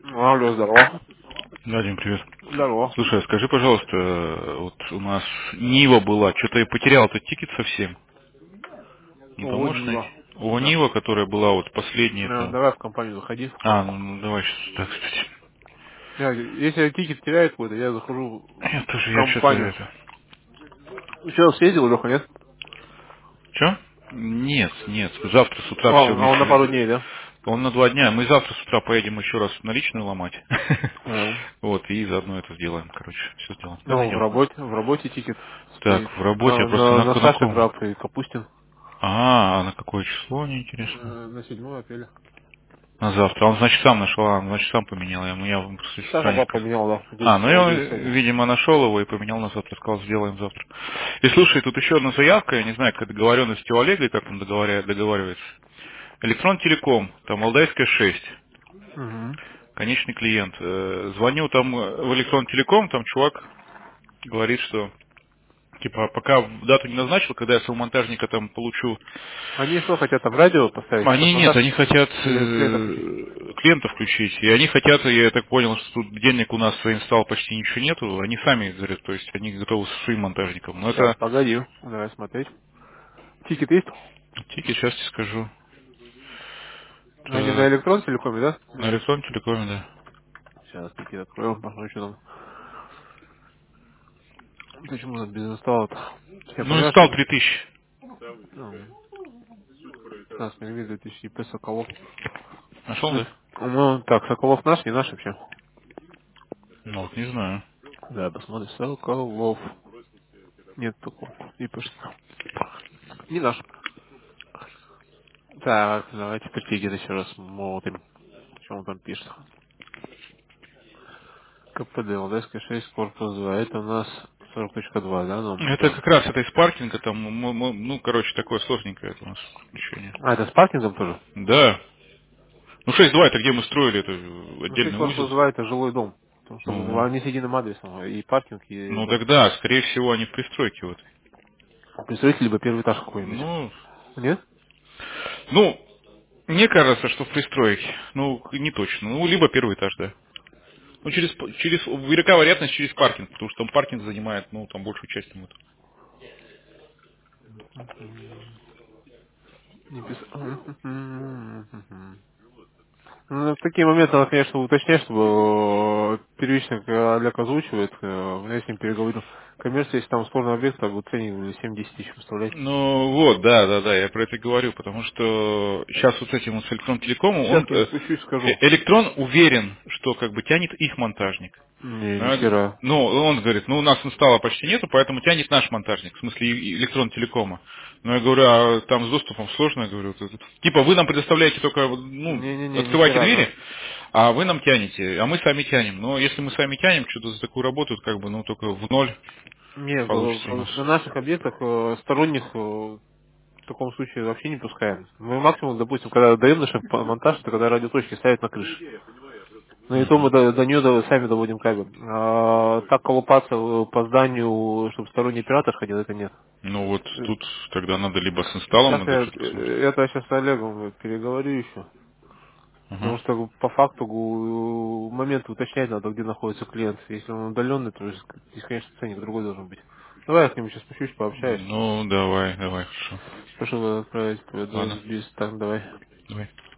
Алло, здорово. Да, Дим, привет. Здорово. Слушай, а скажи, пожалуйста, вот у нас Нива была, что-то я потерял этот тикет совсем. Не О, поможешь найти? Нива. О, Сейчас. Нива, которая была вот последняя, это... Давай в компанию заходи. А, ну давай сейчас, так, кстати. Если тикет теряет какой-то, я захожу Я в тоже, я что-то компанию. это... Сейчас съездил, Леха, нет? Че? Нет, нет, завтра с утра все А он на пару вместе. дней, да? Он на 2 дня. Мы завтра с утра поедем еще раз наличную ломать. А, Вот, и заодно это сделаем, короче. Все сделаем. Давай Ну, идем. в работе тикет стоит. Так, в работе, просто На на Саше ком? Граб и Капустин. А на какое число, мне интересно? На 7 апреля. На завтра. Он, значит, сам нашел, он, значит, сам поменял. Я ему просто с утра Саша не Граб сказал. поменял, да. А, ну я, Владелец сегодня. видимо, нашел его и поменял на завтра. Сказал, сделаем завтра. И слушай, тут еще одна заявка, я не знаю, как договоренность у Олега, и как он договаривается. Электрон Телеком, там Алдайская 6, Угу. конечный клиент. Звоню там в Электрон Телеком, там чувак говорит, что типа пока дату не назначил, когда я своего монтажника там получу. Они что, хотят там радио поставить, под Они нет, монтаж? они хотят Или клиента включить? клиента включить. И они хотят, я так понял, что тут денег у нас своим стал почти ничего нету. Они сами говорят, то есть они готовы со своим монтажником. Но Сейчас, это погоди. Давай смотреть. Тикет есть? тикет, сейчас тебе скажу. Они на Так, электрон телекоме, да? на электронном телекоме, да. Сейчас тикет откроем, посмотрим, что там. Почему он без инсталла-то? Я Ну и понимаю, стал что 3000. 15 мм 2000 ИП Соколов. Нашел, да? Ну, так, Соколов наш, не наш вообще. Ну вот, не знаю. Да, посмотрим. Соколов. Нет такого. ИП что. Не наш. Так, давайте по тигет еще раз смотрим. Что он там пишет. КПД, Ладайская 6, корпус 2. Это у нас 40.2, да, номер Это путем. как раз это из паркинга, там, ну, короче, такое сложненькое это у нас включение. А, это с паркингом тоже? Да. Ну 6.2 это где мы строили, это Ну, 6 отдельный узел. корпус 2 это жилой дом. Потому что Ну, они с единым адресом. И паркинг, и ну дом. тогда, скорее всего, они в пристройке вот. Представитель, либо первый этаж какой-нибудь. Ну, Нет? ну, мне кажется, что в пристройке. Ну, не точно. Ну, либо первый этаж, да. Ну, через велика вероятность через паркинг, потому что там паркинг занимает, ну, там большую часть. Там, вот. Не пис- Ну, в такие моменты надо, конечно, уточнять, чтобы первично, когда Олег озвучивает, я с ним переговорю. Коммерция, если там спорный объект, так вот ценник 7-10 тысяч представляете. Ну, вот, да, да, да, я про это говорю, потому что сейчас вот с этим вот с Электрон Телекомом, Сейчас он, к ним спущусь, скажу. Электрон уверен, что как бы тянет их монтажник. Не, Ну, ни хера. ну, он говорит, ну, у нас инсталла почти нету, поэтому тянет наш монтажник, в смысле Электрон Телекома. Ну, я говорю, а там с доступом сложно, я говорю. Типа, вы нам предоставляете только, ну, Не-не-не, ни открываете хера. двери, а вы нам тянете, а мы сами тянем. Но если мы сами тянем, что-то за такую работу, как бы, ну, только в ноль Не, получится у нас. на наших объектах сторонних в таком случае вообще не пускаем. Мы максимум, допустим, когда даем наш монтаж, это когда радиоточки ставят на крыше. Ну и то мы Мгм. до нее сами доводим кабель. Так колупаться по зданию, чтобы сторонний оператор ходил, это нет. Ну, вот тут тогда надо либо с инсталлом, Сейчас надо я что-то посмотреть. это сейчас с Олегом переговорю еще. Потому Ага. что по факту момент уточнять надо, где находится клиент. Если он удаленный, то здесь, конечно, ценник другой должен быть. Давай я к нему сейчас спущусь, пообщаюсь. Ну, давай, давай, хорошо. Прошу отправить Ладно, без так, давай. давай.